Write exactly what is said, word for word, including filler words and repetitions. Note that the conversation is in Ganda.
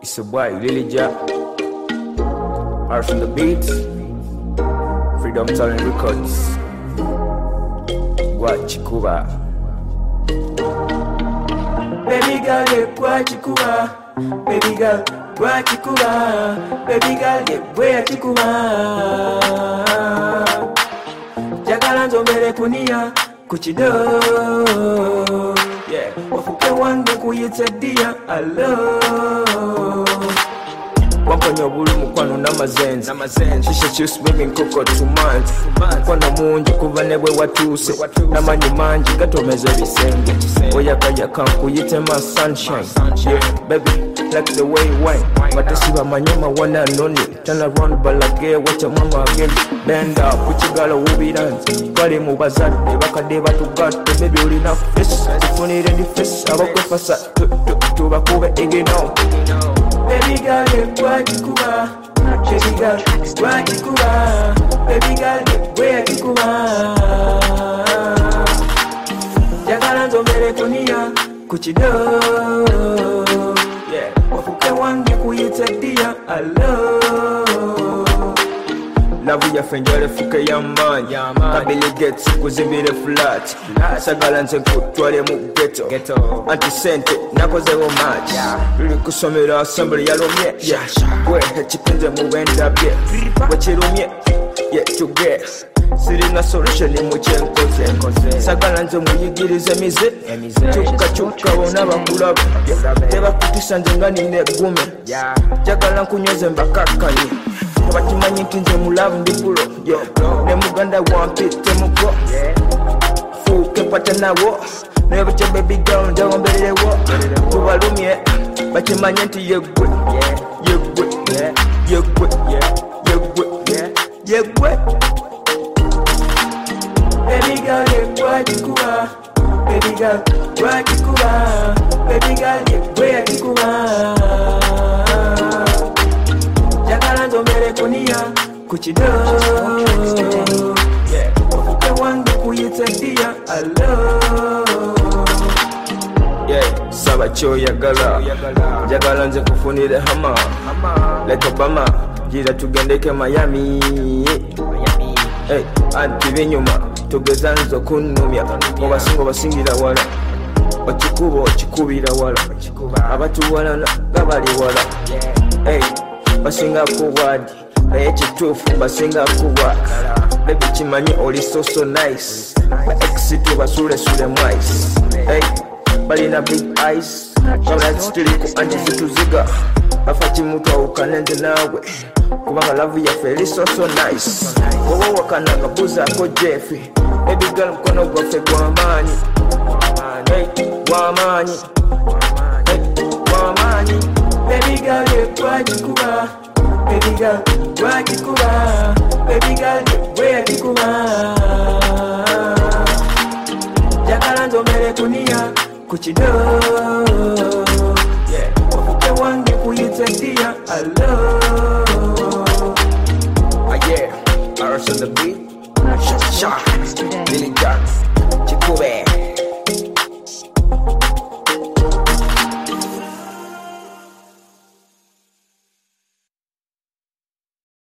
It's a boy, Lily Jack. Arf on the beat. Freedom Talent Records. Wachikuba. Baby girl, yeah, Wachikuba. Baby girl, Wachikuba. Baby girl, yeah, Wachikuba. Jagala nzombele kunia kuchido. Yeah, wafuke wange kuyitse dia alo. Wampanya bulu mukwano namazenzi Shisha chus baby nkoko two months Mukwano mungi kuva nebwe watuse Namanyi manji gatomeze bisenge Oyaka yaka nkuyite my sunshine. Yeah, baby, like the way you wine Matesi bamanyema wana noni Turn around balage wacha mama again. Bend up, kuchigala ubiranzi Kwali mubazari, nebakade batugate Baby ulina face, tufunire ndi face Abakwefasa, tubakube igino. Baby girl, yeah, Wachikuba. Baby girl, Wachikuba. Baby girl, yeah, Wachikuba. Jagala nzombele kunia kuchido. Yeah, wafuke wange kuyitse dia alo. Lavu ya fenjale fuke ya manyi Kabili gets kuzimbire flat Sagala nze nkutwale mu ghetto Anti sente nakozewo match Lili kusomera assembly ya lumye Gwe ekipenze mu bendabye Wekirumye yet to get Sirina solution mu kyenkoze Sagala nze muyigirize mize Chuka chuka wona bakulaba Tebakutisa nze nga nine gume Jagala nkunyoze mbakakanyi Bakimanyi nti nze mulavu ndi pulo Ne muganda wampite muko Fuke pata nawo Nebache baby girl njawambelewo Tubalumye Bakimanyi nti yegwe Yegwe Yegwe Yegwe Yegwe Baby girl, yeah, Wachikuba. Baby girl, Wachikuba. Baby girl, yeah, Wachikuba. Jagala nzombele kunia kuchido. Yeah, wafuke wange kuyitse dia alo. Yeah, saba cho yagala Jagala nze kufunire hama Like Obama Jira tugendeke Miami Hey, anti binyuma Tugeza nzo kunumya Mubasingo basingira wala Ochikuba ochikubira wala Abatu wala gabali wala Hey, basinga kuwadi Naye kituufu basinga kuwa Baby kimanyi oli so so nice Ba exitu basule sule mwise Hey, balina big eyes Kawla stili ku anti zituziga Bafa chimutu awukane nze nawe Kubanga love yaffe eri so so nice Wowo wakana gabuza ko Jeffy Baby girl mkono gwaffe gw'amaanyi Hey, gw'amaanyi Hey, gw'amaanyi Baby girl, yeah, Wachikuba. Baby girl, Wachikuba. Baby girl, yeah, Wachikuba. Jagala nzombele kunia kuchido. Yeah, wafuke wange kuyitse dia alo. Ah yeah, Arf on the beat. Shot, shot, Lily Jack.